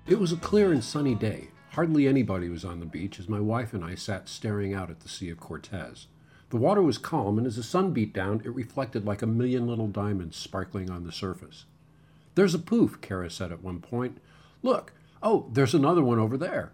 It was a clear and sunny day. Hardly anybody was on the beach as my wife and I sat staring out at the Sea of Cortez. The water was calm, and as the sun beat down, it reflected like a million little diamonds sparkling on the surface. "There's a poof," Kara said at one point. "Look! Oh, there's another one over there."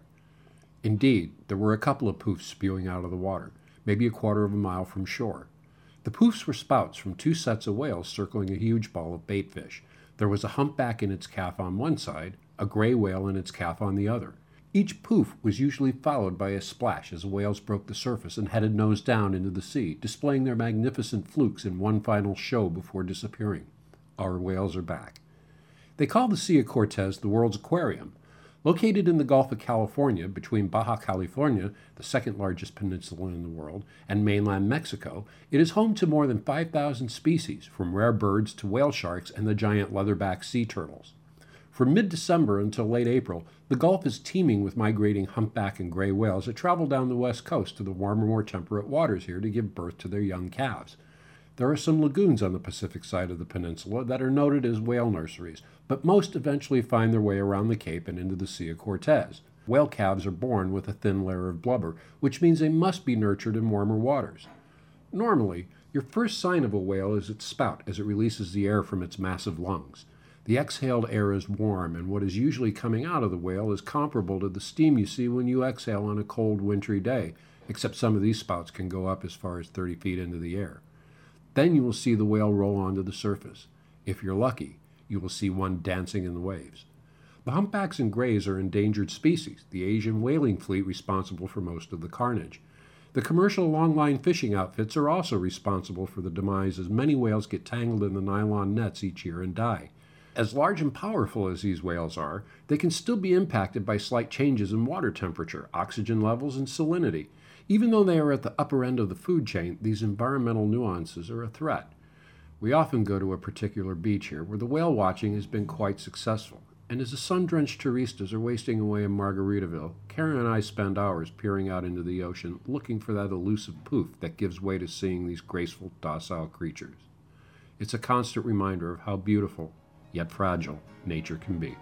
Indeed, there were a couple of poofs spewing out of the water, maybe a quarter of a mile from shore. The poofs were spouts from two sets of whales circling a huge ball of baitfish. There was a humpback in its calf on one side, a gray whale in its calf on the other. Each poof was usually followed by a splash as the whales broke the surface and headed nose down into the sea, displaying their magnificent flukes in one final show before disappearing. Our whales are back. They call the Sea of Cortez the world's aquarium. Located in the Gulf of California, between Baja California, the second largest peninsula in the world, and mainland Mexico, it is home to more than 5,000 species, from rare birds to whale sharks and the giant leatherback sea turtles. From mid-December until late April, the Gulf is teeming with migrating humpback and gray whales that travel down the west coast to the warmer, more temperate waters here to give birth to their young calves. There are some lagoons on the Pacific side of the peninsula that are noted as whale nurseries, but most eventually find their way around the Cape and into the Sea of Cortez. Whale calves are born with a thin layer of blubber, which means they must be nurtured in warmer waters. Normally, your first sign of a whale is its spout as it releases the air from its massive lungs. The exhaled air is warm, and what is usually coming out of the whale is comparable to the steam you see when you exhale on a cold, wintry day, except some of these spouts can go up as far as 30 feet into the air. Then you will see the whale roll onto the surface. If you're lucky, you will see one dancing in the waves. The humpbacks and grays are endangered species, the Asian whaling fleet responsible for most of the carnage. The commercial longline fishing outfits are also responsible for the demise, as many whales get tangled in the nylon nets each year and die. As large and powerful as these whales are, they can still be impacted by slight changes in water temperature, oxygen levels, and salinity. Even though they are at the upper end of the food chain, these environmental nuances are a threat. We often go to a particular beach here where the whale watching has been quite successful, and as the sun-drenched touristas are wasting away in Margaritaville, Karen and I spend hours peering out into the ocean looking for that elusive poof that gives way to seeing these graceful, docile creatures. It's a constant reminder of how beautiful, yet fragile, nature can be.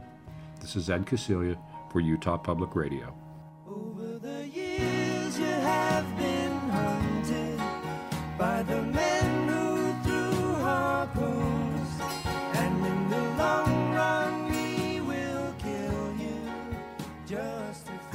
This is Ed Casilia for Utah Public Radio. Over the years you have been hunted by the men who threw harpoons, and in the long run we will kill you just to